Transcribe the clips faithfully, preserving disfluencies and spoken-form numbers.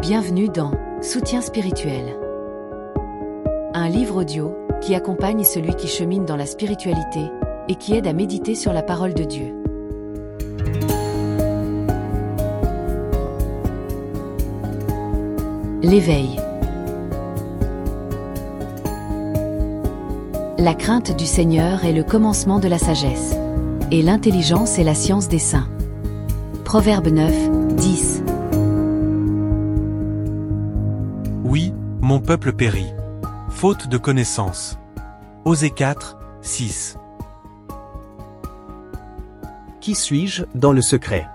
Bienvenue dans Soutien spirituel. Un livre audio qui accompagne celui qui chemine dans la spiritualité et qui aide à méditer sur la parole de Dieu. L'éveil. La crainte du Seigneur est le commencement de la sagesse, et l'intelligence est la science des saints. Proverbe neuf, dix. Oui, mon peuple périt, faute de connaissance. Osée quatre, six. Qui suis-je dans le secret?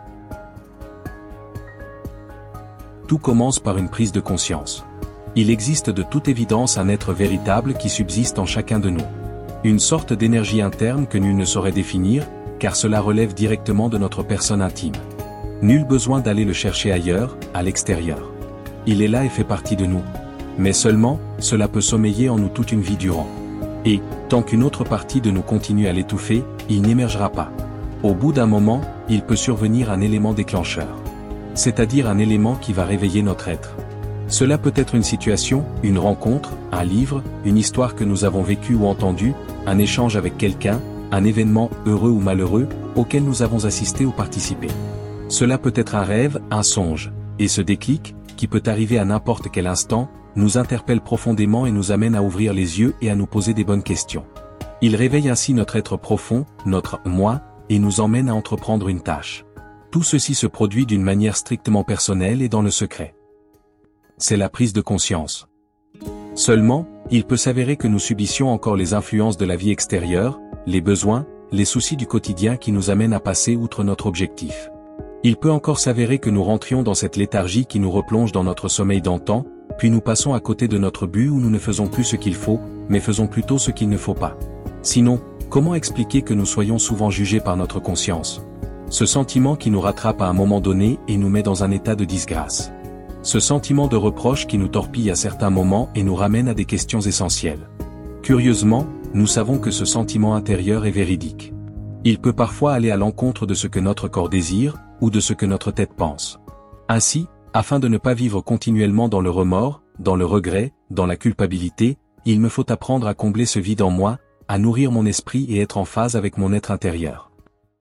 Tout commence par une prise de conscience. Il existe de toute évidence un être véritable qui subsiste en chacun de nous. Une sorte d'énergie interne que nul ne saurait définir, car cela relève directement de notre personne intime. Nul besoin d'aller le chercher ailleurs, à l'extérieur. Il est là et fait partie de nous. Mais seulement, cela peut sommeiller en nous toute une vie durant. Et, tant qu'une autre partie de nous continue à l'étouffer, il n'émergera pas. Au bout d'un moment, il peut survenir un élément déclencheur. C'est-à-dire un élément qui va réveiller notre être. Cela peut être une situation, une rencontre, un livre, une histoire que nous avons vécue ou entendue, un échange avec quelqu'un, un événement, heureux ou malheureux, auquel nous avons assisté ou participé. Cela peut être un rêve, un songe, et ce déclic, qui peut arriver à n'importe quel instant, nous interpelle profondément et nous amène à ouvrir les yeux et à nous poser des bonnes questions. Il réveille ainsi notre être profond, notre « moi », et nous emmène à entreprendre une tâche. Tout ceci se produit d'une manière strictement personnelle et dans le secret. C'est la prise de conscience. Seulement, il peut s'avérer que nous subissions encore les influences de la vie extérieure, les besoins, les soucis du quotidien qui nous amènent à passer outre notre objectif. Il peut encore s'avérer que nous rentrions dans cette léthargie qui nous replonge dans notre sommeil d'antan, puis nous passons à côté de notre but où nous ne faisons plus ce qu'il faut, mais faisons plutôt ce qu'il ne faut pas. Sinon, comment expliquer que nous soyons souvent jugés par notre conscience? Ce sentiment qui nous rattrape à un moment donné et nous met dans un état de disgrâce. Ce sentiment de reproche qui nous torpille à certains moments et nous ramène à des questions essentielles. Curieusement, nous savons que ce sentiment intérieur est véridique. Il peut parfois aller à l'encontre de ce que notre corps désire, ou de ce que notre tête pense. Ainsi, afin de ne pas vivre continuellement dans le remords, dans le regret, dans la culpabilité, il me faut apprendre à combler ce vide en moi, à nourrir mon esprit et être en phase avec mon être intérieur.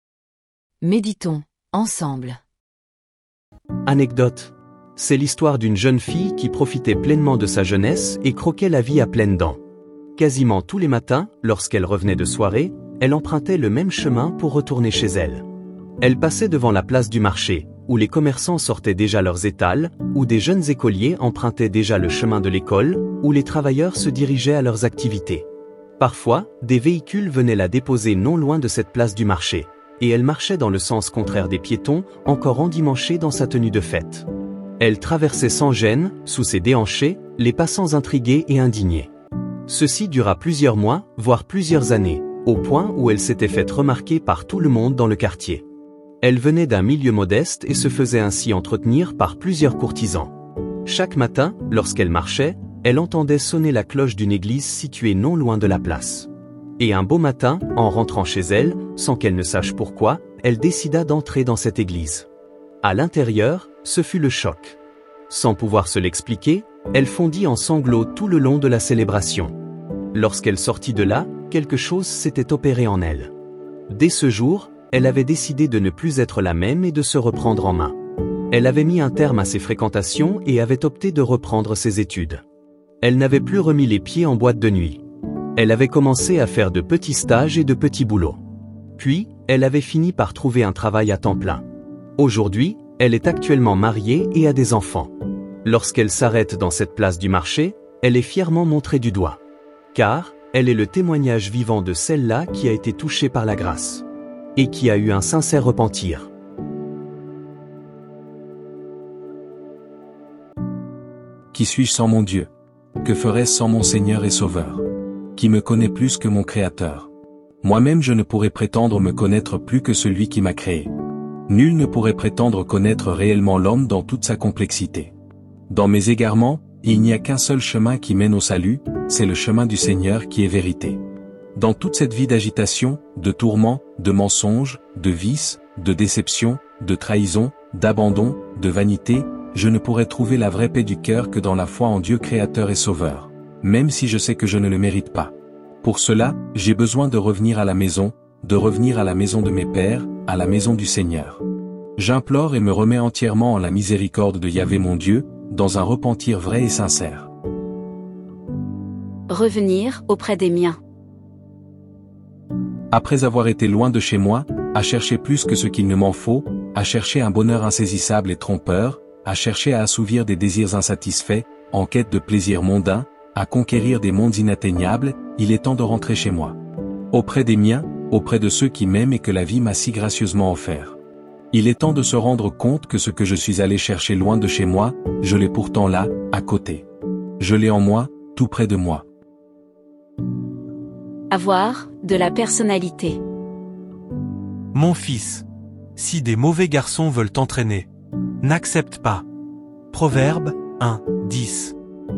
Méditons, ensemble. Anecdote. C'est l'histoire d'une jeune fille qui profitait pleinement de sa jeunesse et croquait la vie à pleines dents. Quasiment tous les matins, lorsqu'elle revenait de soirée, elle empruntait le même chemin pour retourner chez elle. Elle passait devant la place du marché, où les commerçants sortaient déjà leurs étals, où des jeunes écoliers empruntaient déjà le chemin de l'école, où les travailleurs se dirigeaient à leurs activités. Parfois, des véhicules venaient la déposer non loin de cette place du marché, et elle marchait dans le sens contraire des piétons, encore endimanchée dans sa tenue de fête. Elle traversait sans gêne, sous ses déhanchés, les passants intrigués et indignés. Ceci dura plusieurs mois, voire plusieurs années, au point où elle s'était faite remarquer par tout le monde dans le quartier. Elle venait d'un milieu modeste et se faisait ainsi entretenir par plusieurs courtisans. Chaque matin, lorsqu'elle marchait, elle entendait sonner la cloche d'une église située non loin de la place. Et un beau matin, en rentrant chez elle, sans qu'elle ne sache pourquoi, elle décida d'entrer dans cette église. À l'intérieur, ce fut le choc. Sans pouvoir se l'expliquer, elle fondit en sanglots tout le long de la célébration. Lorsqu'elle sortit de là, quelque chose s'était opéré en elle. Dès ce jour, elle avait décidé de ne plus être la même et de se reprendre en main. Elle avait mis un terme à ses fréquentations et avait opté de reprendre ses études. Elle n'avait plus remis les pieds en boîte de nuit. Elle avait commencé à faire de petits stages et de petits boulots. Puis, elle avait fini par trouver un travail à temps plein. Aujourd'hui, elle est actuellement mariée et a des enfants. Lorsqu'elle s'arrête dans cette place du marché, elle est fièrement montrée du doigt. Car, elle est le témoignage vivant de celle-là qui a été touchée par la grâce. Et qui a eu un sincère repentir. Qui suis-je sans mon Dieu? Que ferais-je sans mon Seigneur et Sauveur? Qui me connaît plus que mon Créateur? Moi-même je ne pourrais prétendre me connaître plus que celui qui m'a créé. Nul ne pourrait prétendre connaître réellement l'homme dans toute sa complexité. Dans mes égarements, il n'y a qu'un seul chemin qui mène au salut, c'est le chemin du Seigneur qui est vérité. Dans toute cette vie d'agitation, de tourments, de mensonges, de vices, de déception, de trahison, d'abandon, de vanité, je ne pourrai trouver la vraie paix du cœur que dans la foi en Dieu créateur et sauveur, même si je sais que je ne le mérite pas. Pour cela, j'ai besoin de revenir à la maison, de revenir à la maison de mes pères, à la maison du Seigneur. J'implore et me remets entièrement en la miséricorde de Yahvé mon Dieu, dans un repentir vrai et sincère. Revenir auprès des miens. Après avoir été loin de chez moi, à chercher plus que ce qu'il ne m'en faut, à chercher un bonheur insaisissable et trompeur, à chercher à assouvir des désirs insatisfaits, en quête de plaisirs mondains, à conquérir des mondes inatteignables, il est temps de rentrer chez moi. Auprès des miens, auprès de ceux qui m'aiment et que la vie m'a si gracieusement offert. Il est temps de se rendre compte que ce que je suis allé chercher loin de chez moi, je l'ai pourtant là, à côté. Je l'ai en moi, tout près de moi. Avoir de la personnalité. Mon fils, si des mauvais garçons veulent t'entraîner, n'accepte pas. Proverbe un, dix.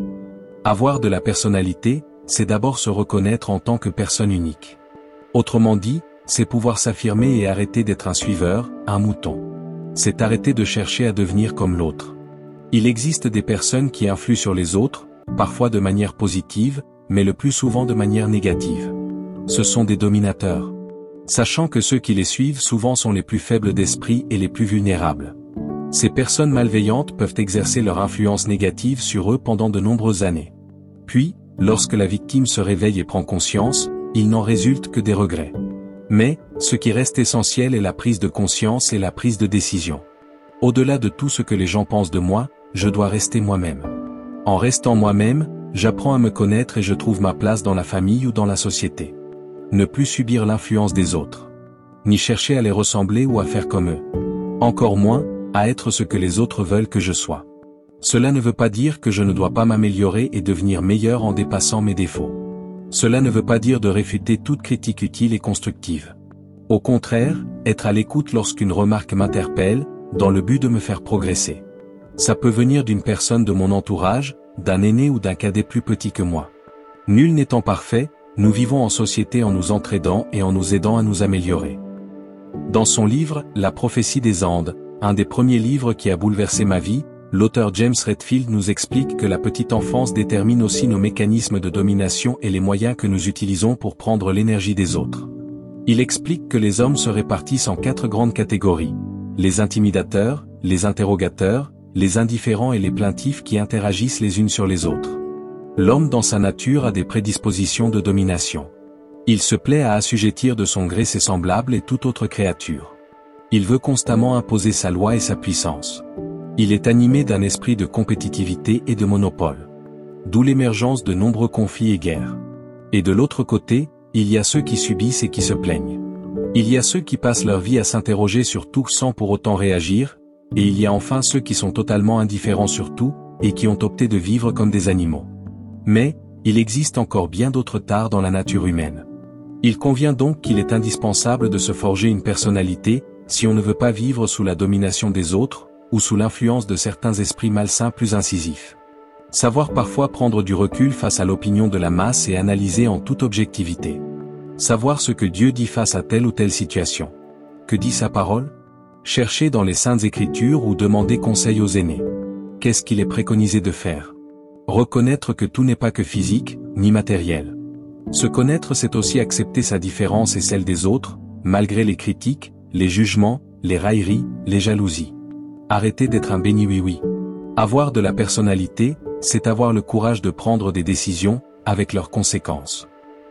Avoir de la personnalité, c'est d'abord se reconnaître en tant que personne unique. Autrement dit, c'est pouvoir s'affirmer et arrêter d'être un suiveur, un mouton. C'est arrêter de chercher à devenir comme l'autre. Il existe des personnes qui influent sur les autres, parfois de manière positive, mais le plus souvent de manière négative. Ce sont des dominateurs. Sachant que ceux qui les suivent souvent sont les plus faibles d'esprit et les plus vulnérables. Ces personnes malveillantes peuvent exercer leur influence négative sur eux pendant de nombreuses années. Puis, lorsque la victime se réveille et prend conscience, il n'en résulte que des regrets. Mais, ce qui reste essentiel est la prise de conscience et la prise de décision. Au-delà de tout ce que les gens pensent de moi, je dois rester moi-même. En restant moi-même, j'apprends à me connaître et je trouve ma place dans la famille ou dans la société. Ne plus subir l'influence des autres. Ni chercher à les ressembler ou à faire comme eux. Encore moins, à être ce que les autres veulent que je sois. Cela ne veut pas dire que je ne dois pas m'améliorer et devenir meilleur en dépassant mes défauts. Cela ne veut pas dire de réfuter toute critique utile et constructive. Au contraire, être à l'écoute lorsqu'une remarque m'interpelle, dans le but de me faire progresser. Ça peut venir d'une personne de mon entourage, d'un aîné ou d'un cadet plus petit que moi. Nul n'étant parfait, nous vivons en société en nous entraidant et en nous aidant à nous améliorer. Dans son livre « La prophétie des Andes », un des premiers livres qui a bouleversé ma vie, l'auteur James Redfield nous explique que la petite enfance détermine aussi nos mécanismes de domination et les moyens que nous utilisons pour prendre l'énergie des autres. Il explique que les hommes se répartissent en quatre grandes catégories. Les intimidateurs, les interrogateurs, les indifférents et les plaintifs qui interagissent les unes sur les autres. L'homme dans sa nature a des prédispositions de domination. Il se plaît à assujettir de son gré ses semblables et toute autre créature. Il veut constamment imposer sa loi et sa puissance. Il est animé d'un esprit de compétitivité et de monopole. D'où l'émergence de nombreux conflits et guerres. Et de l'autre côté, il y a ceux qui subissent et qui se plaignent. Il y a ceux qui passent leur vie à s'interroger sur tout sans pour autant réagir, et il y a enfin ceux qui sont totalement indifférents sur tout, et qui ont opté de vivre comme des animaux. Mais, il existe encore bien d'autres tares dans la nature humaine. Il convient donc qu'il est indispensable de se forger une personnalité, si on ne veut pas vivre sous la domination des autres, ou sous l'influence de certains esprits malsains plus incisifs. Savoir parfois prendre du recul face à l'opinion de la masse et analyser en toute objectivité. Savoir ce que Dieu dit face à telle ou telle situation. Que dit sa parole? Chercher dans les Saintes Écritures ou demander conseil aux aînés. Qu'est-ce qu'il est préconisé de faire? Reconnaître que tout n'est pas que physique, ni matériel. Se connaître, c'est aussi accepter sa différence et celle des autres, malgré les critiques, les jugements, les railleries, les jalousies. Arrêter d'être un béni oui-oui. Avoir de la personnalité, c'est avoir le courage de prendre des décisions, avec leurs conséquences.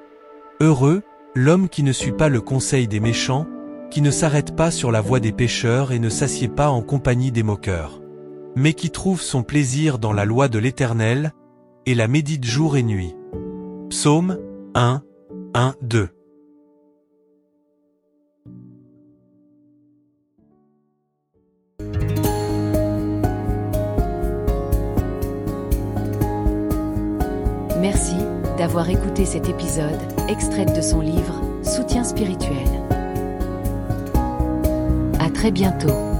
Heureux, l'homme qui ne suit pas le conseil des méchants, qui ne s'arrête pas sur la voie des pécheurs et ne s'assied pas en compagnie des moqueurs, mais qui trouve son plaisir dans la loi de l'Éternel, et la médite jour et nuit. Psaume un, un, deux. Merci d'avoir écouté cet épisode, extrait de son livre « Soutien spirituel ». À très bientôt.